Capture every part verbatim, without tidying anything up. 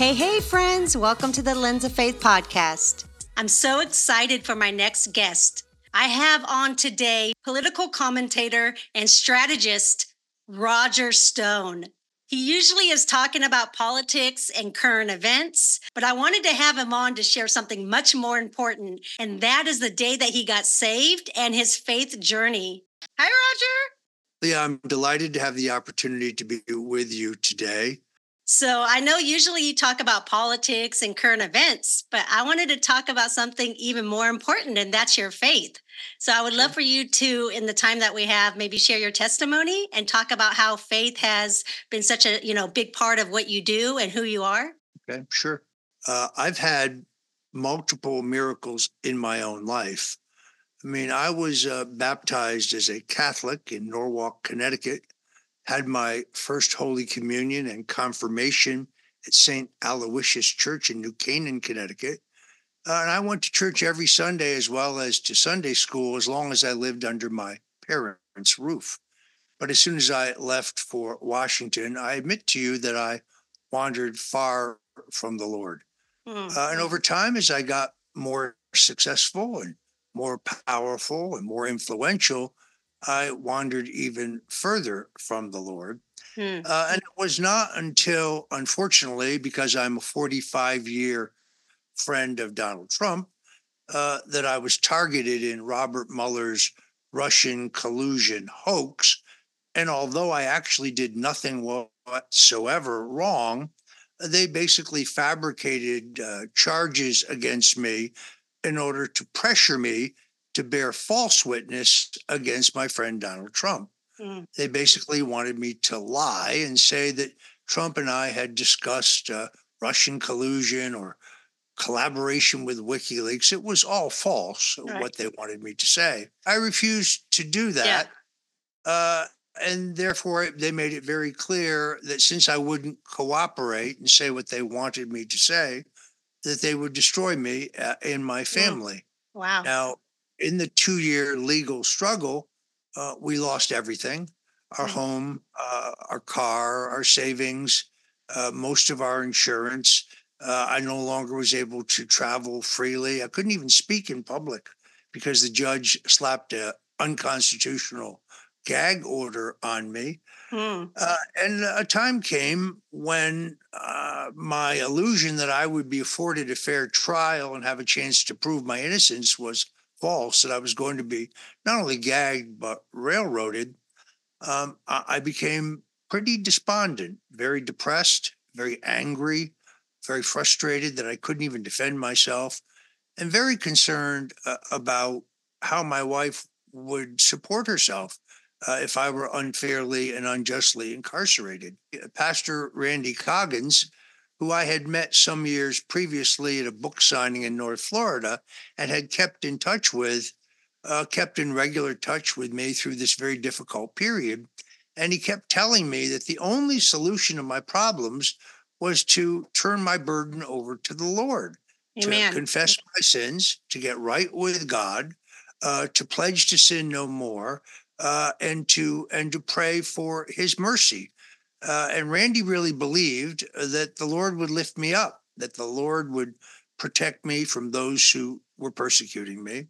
Hey, hey, friends. Welcome to the Lens of Faith podcast. I'm so excited for my next guest. I have on today political commentator and strategist Roger Stone. He usually is talking about politics and current events, but I wanted to have him on to share something much more important, and that is the day that he got saved and his faith journey. Hi, Roger. Leah, I'm delighted to have the opportunity to be with you today. So I know usually you talk about politics and current events, but I wanted to talk about something even more important, and that's your faith. So I would love for you to, in the time that we have, maybe share your testimony and talk about how faith has been such a, you know, big part of what you do and who you are. Okay, sure. Uh, I've had multiple miracles in my own life. I mean, I was uh, baptized as a Catholic in Norwalk, Connecticut, had my first Holy Communion and confirmation at Saint Aloysius Church in New Canaan, Connecticut. Uh, and I went to church every Sunday as well as to Sunday school as long as I lived under my parents' roof. But as soon as I left for Washington, I admit to you that I wandered far from the Lord. Mm. Uh, and over time, as I got more successful and more powerful and more influential, I wandered even further from the Lord. Mm. Uh, and it was not until, unfortunately, because I'm a forty-five year friend of Donald Trump, uh, that I was targeted in Robert Mueller's Russian collusion hoax. And although I actually did nothing whatsoever wrong, they basically fabricated uh, charges against me in order to pressure me to bear false witness against my friend Donald Trump. Mm. They basically wanted me to lie and say that Trump and I had discussed uh, Russian collusion or collaboration with WikiLeaks. It was all false, Right. what they wanted me to say. I refused to do that. Yeah. Uh, and therefore, they made it very clear that since I wouldn't cooperate and say what they wanted me to say, that they would destroy me uh, and my family. Mm. Wow. Now, in the two year legal struggle, uh, we lost everything our Mhm. home, uh, our car, our savings, uh, most of our insurance. Uh, I no longer was able to travel freely. I couldn't even speak in public because the judge slapped an unconstitutional gag order on me. Mm. Uh, and a time came when uh, my illusion that I would be afforded a fair trial and have a chance to prove my innocence was false, that I was going to be not only gagged, but railroaded. Um, I, I became pretty despondent, very depressed, very angry, very frustrated that I couldn't even defend myself, and very concerned uh, about how my wife would support herself uh, if I were unfairly and unjustly incarcerated. Pastor Randy Coggins, who I had met some years previously at a book signing in North Florida and had kept in touch with, uh, kept in regular touch with me through this very difficult period. And he kept telling me that the only solution to my problems was to turn my burden over to the Lord, to Amen. confess my sins, to get right with God, uh, to pledge to sin no more, uh, and to and to pray for His mercy. Uh, and Randy really believed that the Lord would lift me up, that the Lord would protect me from those who were persecuting me.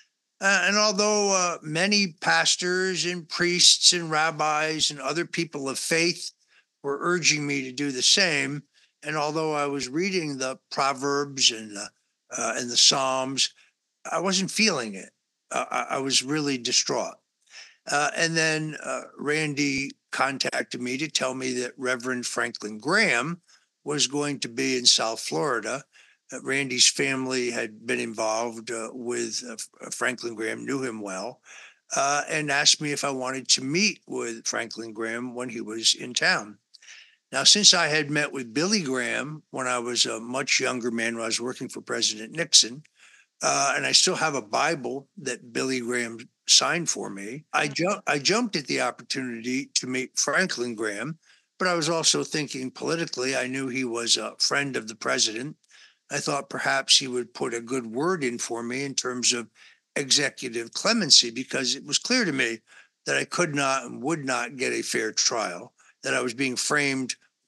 Uh, and although uh, many pastors and priests and rabbis and other people of faith were urging me to do the same, and although I was reading the Proverbs and the, uh, and the Psalms, I wasn't feeling it. Uh, I, I was really distraught. Uh, and then uh, Randy contacted me to tell me that Reverend Franklin Graham was going to be in South Florida. Uh, Randy's family had been involved uh, with uh, Franklin Graham, knew him well, uh, and asked me if I wanted to meet with Franklin Graham when he was in town. Now, since I had met with Billy Graham when I was a much younger man, when I was working for President Nixon, uh, and I still have a Bible that Billy Graham signed for me, I, ju- I jumped at the opportunity to meet Franklin Graham, but I was also thinking politically. I knew he was a friend of the president. I thought perhaps he would put a good word in for me in terms of executive clemency, because it was clear to me that I could not and would not get a fair trial, that I was being framed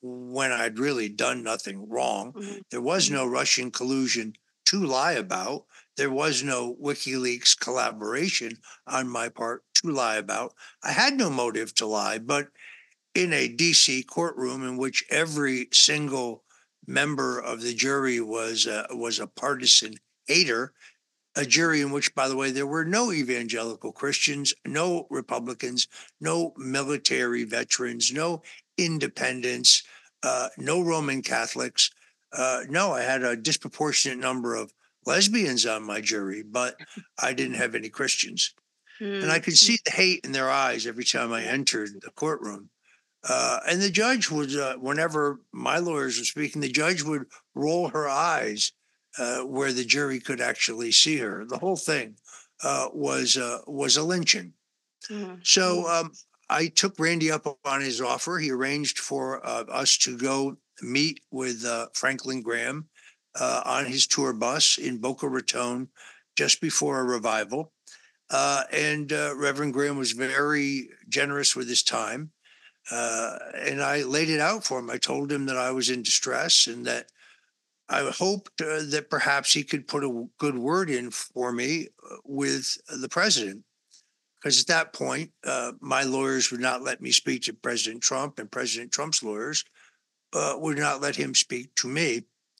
when I'd really done nothing wrong. Mhm. There was Mhm. no Russian collusion to lie about. There was no WikiLeaks collaboration on my part to lie about. I had no motive to lie, but in a D C courtroom in which every single member of the jury was uh, was a partisan hater, a jury in which, by the way, there were no evangelical Christians, no Republicans, no military veterans, no independents, uh, no Roman Catholics. Uh, no, I had a disproportionate number of lesbians on my jury, but I didn't have any Christians. And I Mm. could see the hate in their eyes every time I Yeah. entered the courtroom. Uh, and the judge would, uh, whenever my lawyers were speaking, the judge would roll her eyes uh, where the jury could actually see her. The whole thing uh, was uh, was a lynching. Mhm. So um, I took Randy up on his offer. He arranged for uh, us to go meet with uh, Franklin Graham uh, on his tour bus in Boca Raton just before a revival. Uh, and uh, Reverend Graham was very generous with his time. Uh, and I laid it out for him. I told him that I was in distress and that I hoped uh, that perhaps he could put a good word in for me uh, with the president. Because at that point, uh, my lawyers would not let me speak to President Trump, and President Trump's lawyers uh, would not let him speak to me.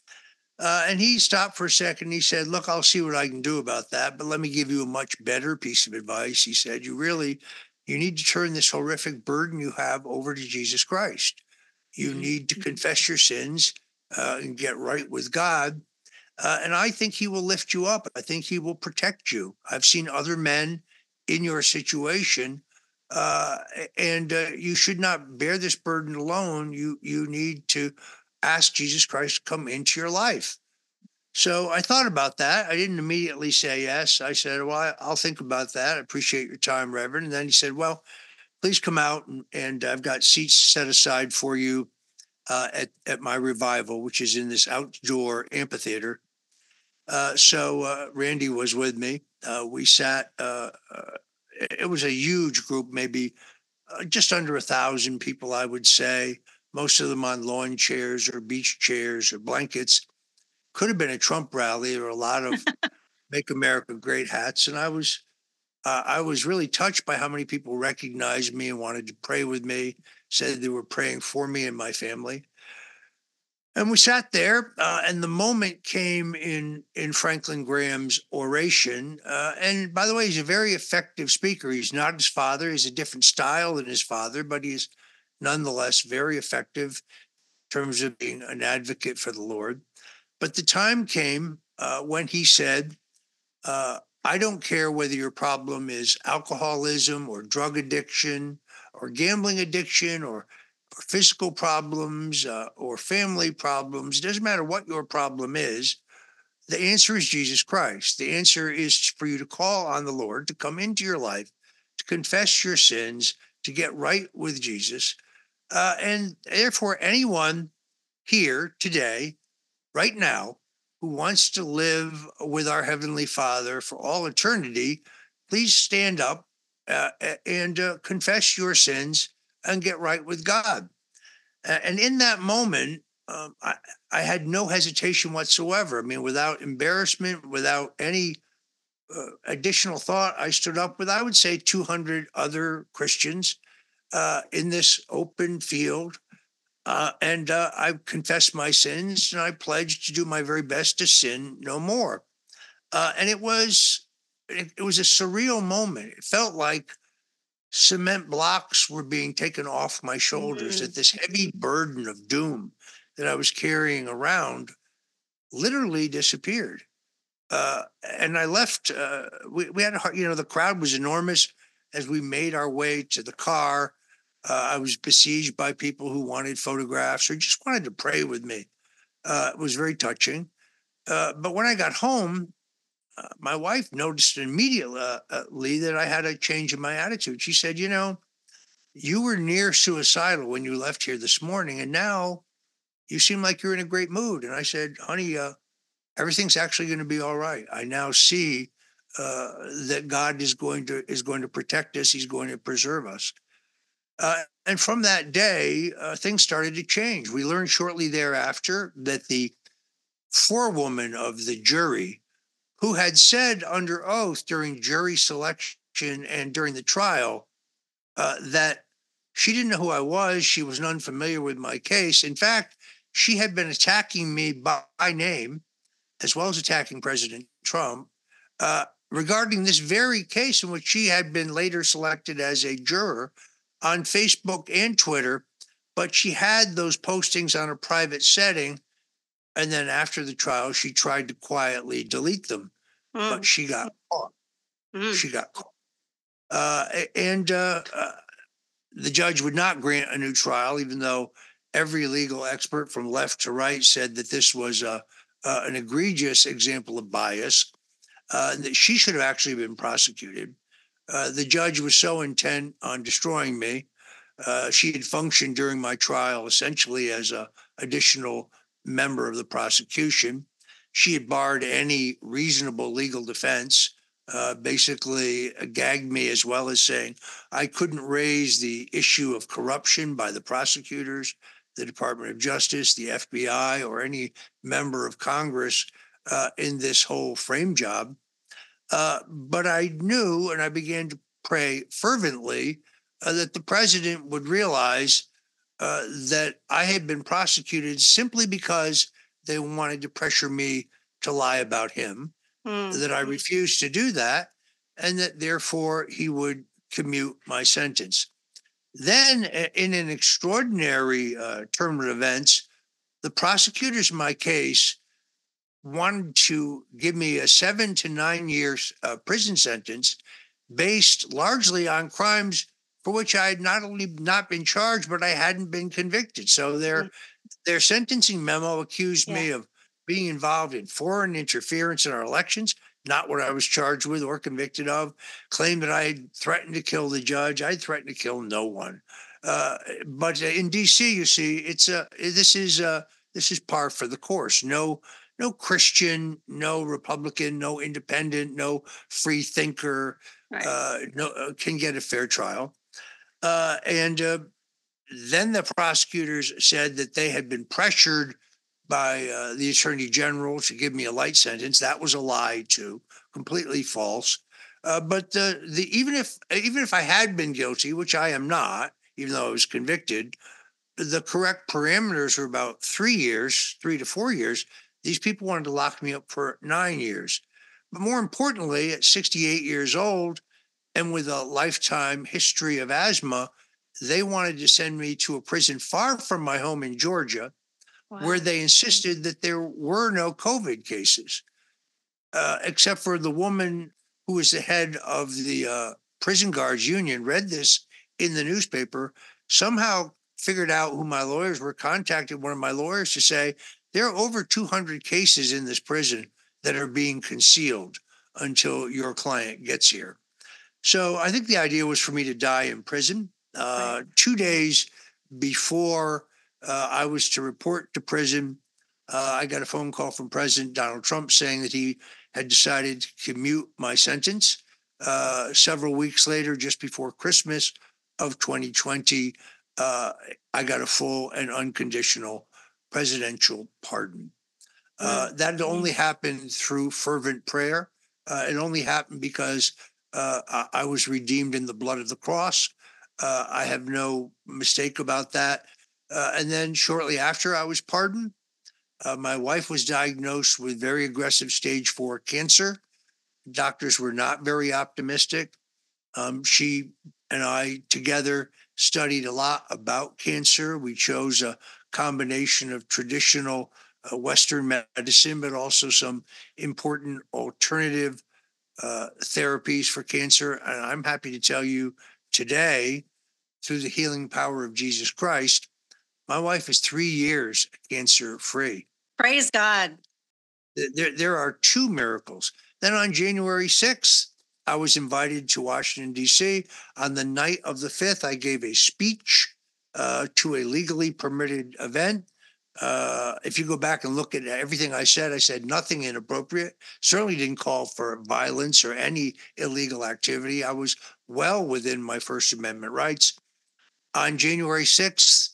Uh, and he stopped for a second. He said, "Look, I'll see what I can do about that, but let me give you a much better piece of advice." He said, "You really, you need to turn this horrific burden you have over to Jesus Christ. You Mhm. need to Mhm. confess your sins uh, and get right with God. Uh, and I think He will lift you up. I think He will protect you. I've seen other men in your situation, uh, and uh, you should not bear this burden alone. You you need to ask Jesus Christ to come into your life." So I thought about that. I didn't immediately say yes. I said, "Well, I- I'll think about that. I appreciate your time, Reverend." And then he said, "Well, please come out and, and I've got seats set aside for you uh, at, at my revival, which is in this outdoor amphitheater." Uh, so uh, Randy was with me. Uh, we sat, uh, uh, it was a huge group, maybe uh, just under a thousand people, I would say, most of them on lawn chairs or beach chairs or blankets. Could have been a Trump rally. There were a lot of Make America Great hats. And I was, uh, I was really touched by how many people recognized me and wanted to pray with me, said they were praying for me and my family. And we sat there, uh, and the moment came in in Franklin Graham's oration. Uh, and by the way, he's a very effective speaker. He's not his father; he's a different style than his father, but he's nonetheless very effective in terms of being an advocate for the Lord. But the time came uh, when he said, uh, "I don't care whether your problem is alcoholism or drug addiction or gambling addiction or or physical problems uh, or family problems. It doesn't matter what your problem is. The answer is Jesus Christ. The answer is for you to call on the Lord to come into your life, to confess your sins, to get right with Jesus. Uh, and therefore, anyone here today, right now, who wants to live with our Heavenly Father for all eternity, please stand up uh, and uh, confess your sins and get right with God." And in that moment, um, I, I had no hesitation whatsoever. I mean, without embarrassment, without any uh, additional thought, I stood up with, I would say, two hundred other Christians uh, in this open field. Uh, and uh, I confessed my sins and I pledged to do my very best to sin no more. Uh, and it was, it, it was a surreal moment. It felt like cement blocks were being taken off my shoulders, Mhm. that this heavy burden of doom that I was carrying around literally disappeared. Uh, and I left, uh, we, we had, a, you know, the crowd was enormous as we made our way to the car. Uh, I was besieged by people who wanted photographs or just wanted to pray with me. Uh, it was very touching. Uh, but when I got home, uh, my wife noticed immediately uh, uh, that I had a change in my attitude. She said, "You know, you were near suicidal when you left here this morning, and now you seem like you're in a great mood." And I said, "Honey, uh, everything's actually going to be all right. I now see uh, that God is going to is going to protect us. He's going to preserve us." Uh, and from that day, uh, things started to change. We learned shortly thereafter that the forewoman of the jury, who had said under oath during jury selection and during the trial uh, that she didn't know who I was, she was unfamiliar with my case. In fact, she had been attacking me by name, as well as attacking President Trump, uh, regarding this very case in which she had been later selected as a juror on Facebook and Twitter. But she had those postings on a private setting. And then after the trial, she tried to quietly delete them, but Mm. she got caught. Mm. She got caught. Uh, and uh, uh, the judge would not grant a new trial, even though every legal expert from left to right said that this was a, uh, an egregious example of bias, uh, that she should have actually been prosecuted. Uh, the judge was so intent on destroying me. Uh, she had functioned during my trial essentially as a additional member of the prosecution. She had barred any reasonable legal defense, uh, basically gagged me, as well as saying I couldn't raise the issue of corruption by the prosecutors, the Department of Justice, the F B I, or any member of Congress uh, in this whole frame job. Uh, but I knew, and I began to pray fervently, uh, that the president would realize uh, that I had been prosecuted simply because they wanted to pressure me to lie about him, Mm. that I refused to do that, and that therefore he would commute my sentence. Then, in an extraordinary uh, turn of events, the prosecutors in my case wanted to give me a seven to nine years uh, prison sentence based largely on crimes for which I had not only not been charged, but I hadn't been convicted. So their Mm. their sentencing memo accused Yeah. me of being involved in foreign interference in our elections, not what I was charged with or convicted of. Claimed that I had threatened to kill the judge. I threatened to kill no one. Uh, but in D C, you see, it's a this is a, this is par for the course. No no Christian, no Republican, no independent, no free thinker Right. uh, no, uh, can get a fair trial. Uh, and uh, then the prosecutors said that they had been pressured by uh, the attorney general to give me a light sentence. That was a lie, too, completely false. Uh, but the, the even if even if I had been guilty, which I am not, even though I was convicted, the correct parameters were about three years, three to four years. These people wanted to lock me up for nine years. But more importantly, at sixty-eight years old and with a lifetime history of asthma, they wanted to send me to a prison far from my home in Georgia, where Wow. they insisted that there were no COVID cases, uh, except for the woman who was the head of the uh, prison guards union, read this in the newspaper, somehow figured out who my lawyers were, contacted one of my lawyers to say, there are over two hundred cases in this prison that are being concealed until your client gets here. So I think the idea was for me to die in prison. Uh, Right. two days before uh, I was to report to prison, uh, I got a phone call from President Donald Trump saying that he had decided to commute my sentence. Uh, several weeks later, just before Christmas of twenty twenty, uh, I got a full and unconditional presidential pardon. Uh, Mm. that only happened through fervent prayer. Uh, it only happened because uh, I, I was redeemed in the blood of the cross. Uh, I have no mistake about that. Uh, and then shortly after I was pardoned, uh, my wife was diagnosed with very aggressive stage four cancer. Doctors were not very optimistic. Um, she and I together studied a lot about cancer. We chose a combination of traditional uh, Western medicine, but also some important alternative uh, therapies for cancer. And I'm happy to tell you today, through the healing power of Jesus Christ, my wife is three years cancer free. Praise God. There, there are two miracles. Then on January sixth, I was invited to Washington, D C. On the night of the fifth, I gave a speech uh, to a legally permitted event. Uh, if you go back and look at everything I said, I said nothing inappropriate, certainly didn't call for violence or any illegal activity. I was well within my First Amendment rights. on January sixth,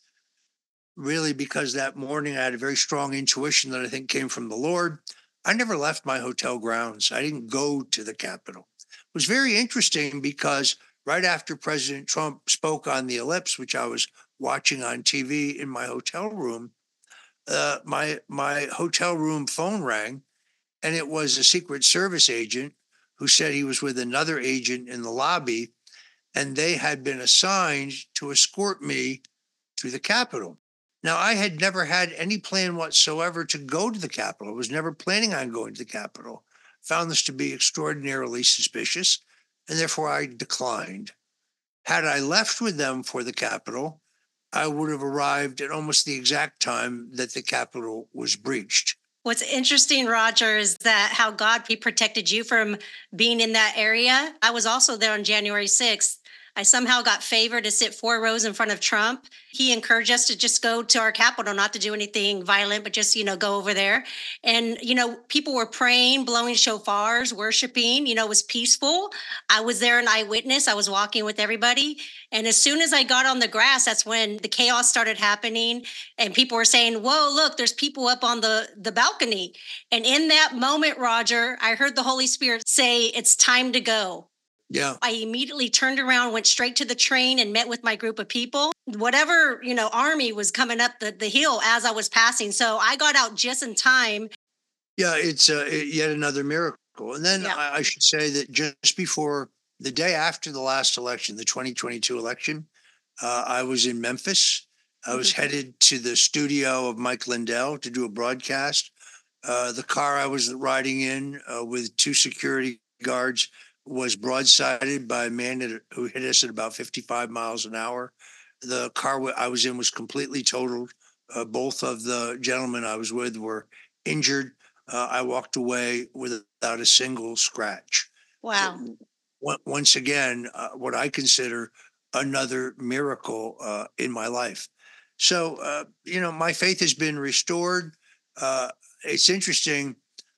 really because that morning I had a very strong intuition that I think came from the Lord, I never left my hotel grounds. I didn't go to the Capitol. It was very interesting because right after President Trump spoke on the ellipse, which I was watching on T V in my hotel room, uh, my my hotel room phone rang, and it was a Secret Service agent who said he was with another agent in the lobby, and they had been assigned to escort me to the Capitol. Now, I had never had any plan whatsoever to go to the Capitol. I was never planning on going to the Capitol. Found this to be extraordinarily suspicious, and therefore I declined. Had I left with them for the Capitol, I would have arrived at almost the exact time that the Capitol was breached. What's interesting, Roger, is that how God protected you from being in that area. I was also there on January sixth. I somehow got favored to sit four rows in front of Trump. He encouraged us to just go to our Capitol, not to do anything violent, but just, you know, go over there. And, you know, people were praying, blowing shofars, worshiping, you know, it was peaceful. I was there an eyewitness. I was walking with everybody. And as soon as I got on the grass, that's when the chaos started happening. And people were saying, whoa, look, there's people up on the, the balcony. And in that moment, Roger, I heard the Holy Spirit say, it's time to go. Yeah. I immediately turned around, went straight to the train and met with my group of people. Whatever, you know, army was coming up the, the hill as I was passing. So I got out just in time. Yeah, it's uh, yet another miracle. And then Yeah. I, I should say that just before the day after the last election, the twenty twenty-two election, uh, I was in Memphis. I was Mm-hmm. headed to the studio of Mike Lindell to do a broadcast. Uh, the car I was riding in uh, with two security guards was broadsided by a man that, who hit us at about fifty-five miles an hour. The car I was in was completely totaled. Uh, both of the gentlemen I was with were injured. Uh, I walked away without a single scratch. Wow. So, once again, uh, what I consider another miracle uh, in my life. So, uh, you know, my faith has been restored. Uh, it's interesting.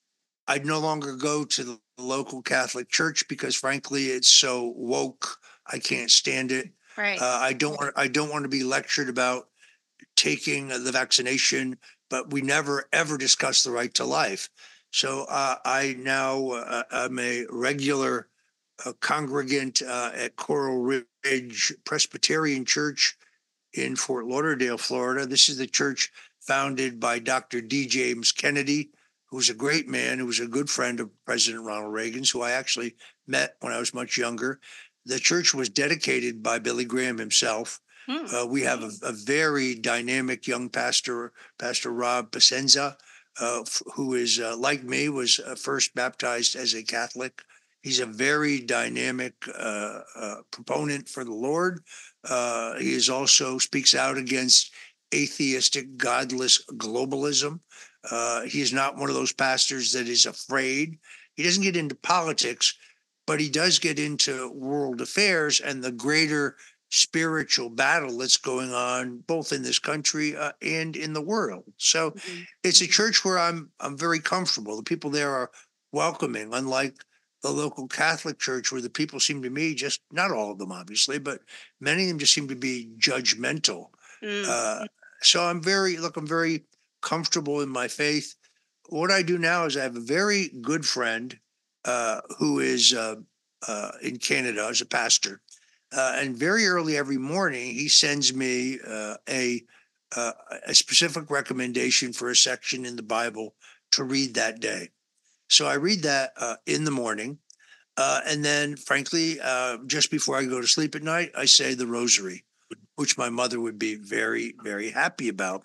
I'd no longer go to the local Catholic church because, frankly, it's so woke. I can't stand it. Right. Uh, I don't want. I don't want to be lectured about taking the vaccination, but we never ever discuss the right to life. So uh, I now uh, am a regular uh, congregant uh, at Coral Ridge Presbyterian Church in Fort Lauderdale, Florida. This is the church founded by Doctor D. James Kennedy, who was a great man, who was a good friend of President Ronald Reagan's, who I actually met when I was much younger. The church was dedicated by Billy Graham himself. Hmm. Uh, we have a, a very dynamic young pastor, Pastor Rob Pacenza, uh, f- who is, uh, like me, was uh, first baptized as a Catholic. He's a very dynamic uh, uh, proponent for the Lord. Uh, he is also speaks out against atheistic, godless globalism. Uh, he is not one of those pastors that is afraid. He doesn't get into politics, but he does get into world affairs and the greater spiritual battle that's going on both in this country uh, and in the world. So Mm-hmm. it's a church where I'm I'm very comfortable. The people there are welcoming, unlike the local Catholic church where the people seem to me just not all of them obviously, but many of them just seem to be judgmental. Mm. Uh, so I'm very look, I'm very comfortable in my faith. What I do now is I have a very good friend uh, who is uh, uh, in Canada as a pastor. Uh, and very early every morning, he sends me uh, a uh, a specific recommendation for a section in the Bible to read that day. So I read that uh, in the morning, uh, and then, frankly, uh, just before I go to sleep at night, I say the Rosary, which my mother would be very, very happy about.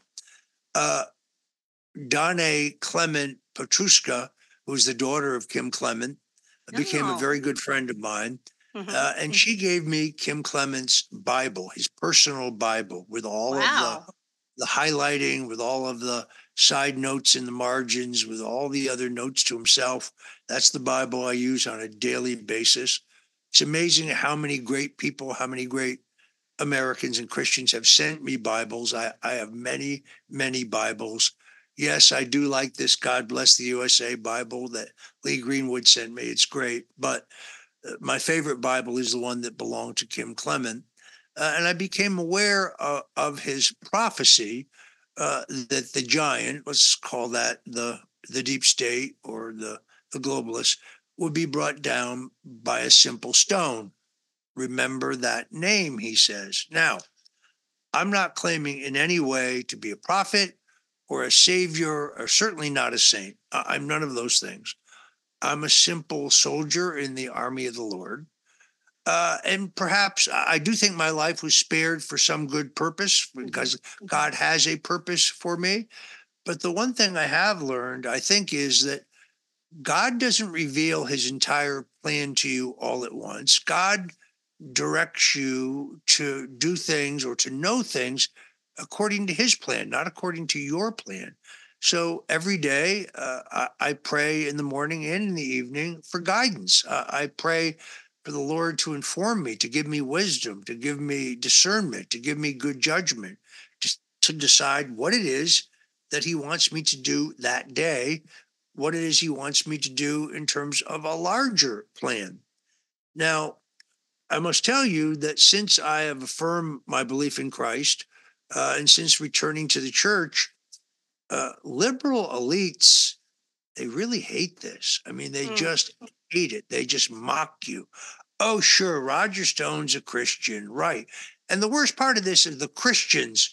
Uh, Donna Clement Petruska, who's the daughter of Kim Clement, became a Oh. very good friend of mine. Mhm. Uh, and she gave me Kim Clement's Bible, his personal Bible, with all of the, Wow. the highlighting, with all of the side notes in the margins, with all the other notes to himself. That's the Bible I use on a daily basis. It's amazing how many great people, how many great Americans and Christians have sent me Bibles. I, I have many, many Bibles. Yes, I do like this God Bless the U S A Bible that Lee Greenwood sent me. It's great. But uh, my favorite Bible is the one that belonged to Kim Clement. uh, and I became aware uh, of his prophecy uh, that the giant, let's call that the the deep state or the the globalists, would be brought down by a simple stone. Remember that name, he says. Now, I'm not claiming in any way to be a prophet or a savior, or certainly not a saint. I- I'm none of those things. I'm a simple soldier in the army of the Lord. Uh, and perhaps I do think my life was spared for some good purpose because God has a purpose for me. But the one thing I have learned, I think, is that God doesn't reveal his entire plan to you all at once. God directs you to do things or to know things according to his plan, not according to your plan. So every day, uh, I, I pray in the morning and in the evening for guidance. Uh, I pray for the Lord to inform me, to give me wisdom, to give me discernment, to give me good judgment, to, to decide what it is that he wants me to do that day, what it is he wants me to do in terms of a larger plan. Now, I must tell you that since I have affirmed my belief in Christ, uh, and since returning to the church, uh, liberal elites, they really hate this. I mean, they Mm. just hate it. They just mock you. Oh, sure, Roger Stone's a Christian, right? And the worst part of this is the Christians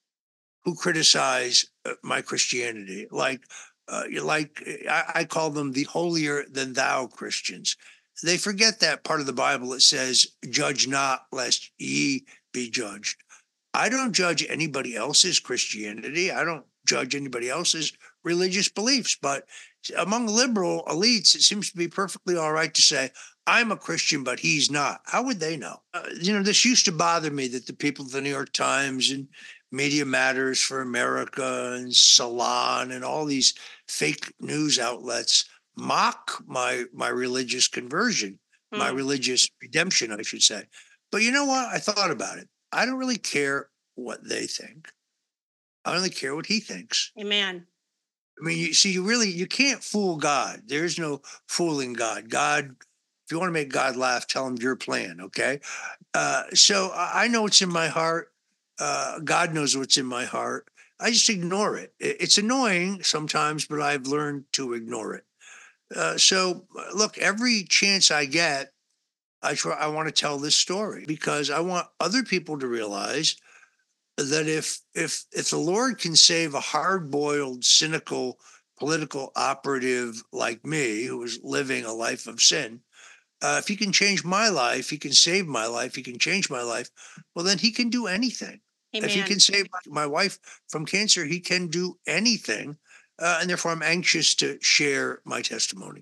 who criticize uh, my Christianity, like uh, like I, I call them the holier than thou Christians. They forget that part of the Bible that says, "Judge not, lest ye be judged." I don't judge anybody else's Christianity. I don't judge anybody else's religious beliefs. But among liberal elites, it seems to be perfectly all right to say, I'm a Christian, but he's not. How would they know? Uh, you know, this used to bother me that the people at the New York Times and Media Matters for America and Salon and all these fake news outlets mock my my religious conversion, my Mm. religious redemption, I should say. But you know what? I thought about it. I don't really care what they think. I only care what he thinks. Amen. I mean, you see, you really you can't fool God. There's no fooling God. God, if you want to make God laugh, tell him your plan. Okay. Uh, so I I know what's in my heart. Uh, God knows what's in my heart. I just ignore it. I- It's annoying sometimes, but I've learned to ignore it. Uh, so uh, look, every chance I get, I try. I want to tell this story because I want other people to realize that if if if the Lord can save a hard-boiled, cynical political operative like me, who was living a life of sin, uh, if he can change my life, he can save my life, he can change my life. Well, then he can do anything. If he can Amen. save my my wife from cancer, he can do anything, uh, and therefore I'm anxious to share my testimony.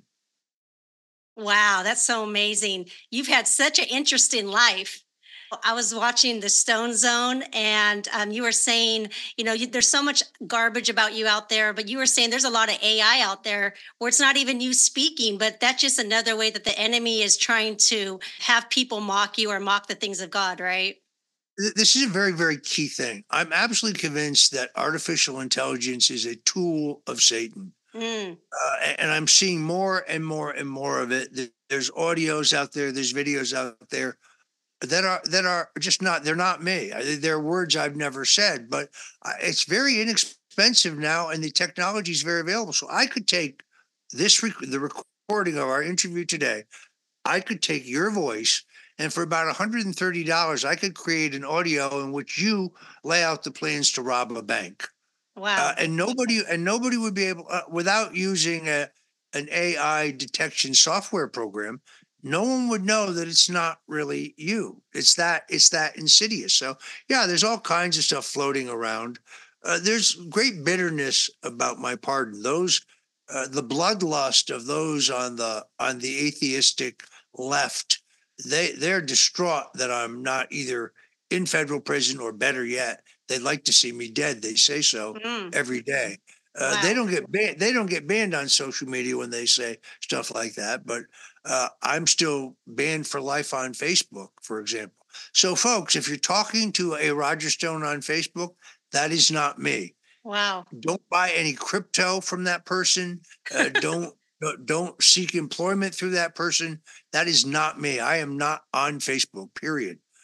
Wow, that's so amazing. You've had such an interesting life. I was watching the Stone Zone, and um, you were saying, you know, you, there's so much garbage about you out there, but you were saying there's a lot of A I out there where it's not even you speaking, but that's just another way that the enemy is trying to have people mock you or mock the things of God, right? Th- This is a very, very key thing. I'm absolutely convinced that artificial intelligence is a tool of Satan. Mm. uh, a- and I'm seeing more and more and more of it. Th- There's audios out there, there's videos out there that are that are just not. They're not me. I- They're words I've never said, but I- it's very inexpensive now, and the technology is very available. So I could take this rec- the recording of our interview today. I could take your voice. And for about one hundred thirty dollars I could create an audio in which you lay out the plans to rob a bank, uh, Wow. and nobody and nobody would be able uh, without using a an A I detection software program. No one would know that it's not really you. It's that it's that insidious. So yeah, there's all kinds of stuff floating around. Uh, there's great bitterness about my pardon. Those uh, the bloodlust of those on the on the atheistic left. They they're distraught that I'm not either in federal prison or better yet they'd like to see me dead. They say so Mm. every day. Uh, they Wow. don't get banned. They don't get banned on social media when they say stuff like that. But uh, I'm still banned for life on Facebook, for example. So, folks, if you're talking to a Roger Stone on Facebook, that is not me. Wow. Don't buy any crypto from that person. Uh, don't don't don't seek employment through that person. That is not me. I am not on Facebook. Period.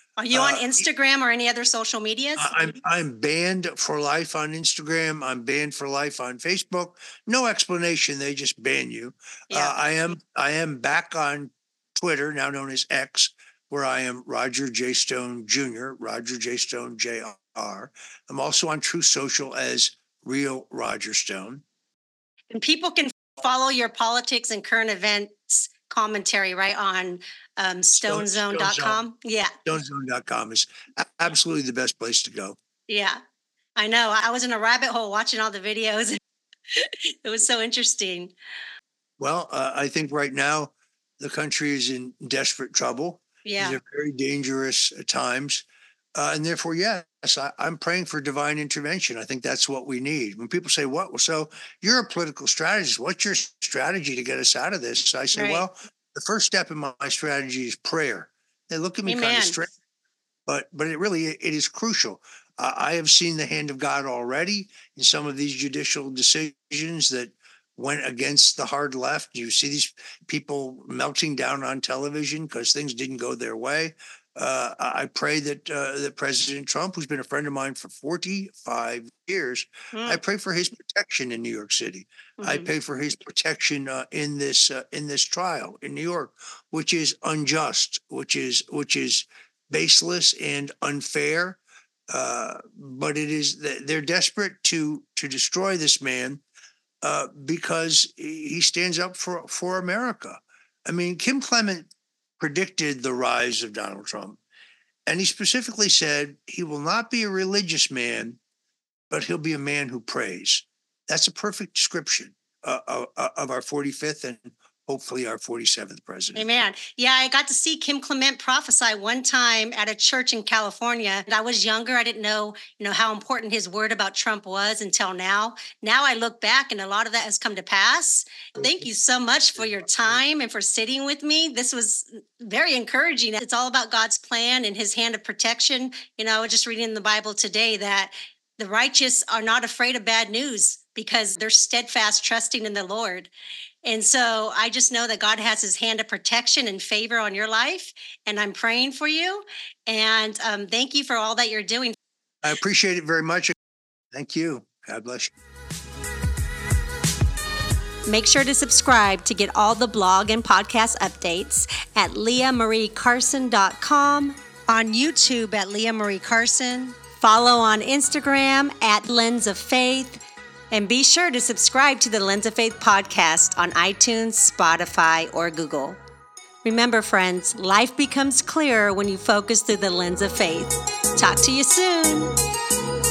Are you on Uh, Instagram or any other social medias? I- I'm I'm banned for life on Instagram. I'm banned for life on Facebook. No explanation. They just ban you. Yeah. Uh, I am I am back on Twitter, now known as X, where I am Roger J. Stone Junior, Roger J. Stone J R. I'm also on True Social as Real Roger Stone. And people can follow your politics and current events commentary right on um, stone zone dot com. Yeah. stone zone dot com is a- absolutely the best place to go. Yeah. I know. I was in a rabbit hole watching all the videos. It was so interesting. Well, uh, I think right now the country is in desperate trouble. Yeah. These are very dangerous uh, times. Uh, and therefore, yes, I, I'm praying for divine intervention. I think that's what we need. When people say, what? Well, so you're a political strategist. What's your strategy to get us out of this? I say, Right. well, the first step in my, my strategy is prayer. They look at me kind Amen. of strange, but but it really it is crucial. Uh, I have seen the hand of God already in some of these judicial decisions that went against the hard left. You see these people melting down on television because things didn't go their way. Uh, I I pray that uh, that President Trump, who's been a friend of mine for forty-five years, I Mm, pray for his protection in New York City. I mhm. pray for his protection uh, in this uh, in this trial in New York, which is unjust, which is which is baseless and unfair. Uh, but it is they're desperate to to destroy this man uh, because he stands up for for America. I mean, Kim Clement predicted the rise of Donald Trump, and he specifically said he will not be a religious man, but he'll be a man who prays. That's a perfect description uh, of, of our forty-fifth and hopefully our forty-seventh president. Amen. Yeah, I got to see Kim Clement prophesy one time at a church in California. And I was younger. I didn't know, you know, how important his word about Trump was until now. Now I look back and a lot of that has come to pass. Thank you so much for your time and for sitting with me. This was very encouraging. It's all about God's plan and his hand of protection. You know, I was just reading in the Bible today that the righteous are not afraid of bad news because they're steadfast, trusting in the Lord. And so I just know that God has his hand of protection and favor on your life. And I'm praying for you. And um, thank you for all that you're doing. I appreciate it very much. Thank you. God bless you. Make sure to subscribe to get all the blog and podcast updates at leah marie carson dot com, on YouTube at Leah Marie Carson, follow on Instagram at Lens of Faith, and be sure to subscribe to the Lens of Faith podcast on iTunes, Spotify, or Google. Remember, friends, life becomes clearer when you focus through the lens of faith. Talk to you soon.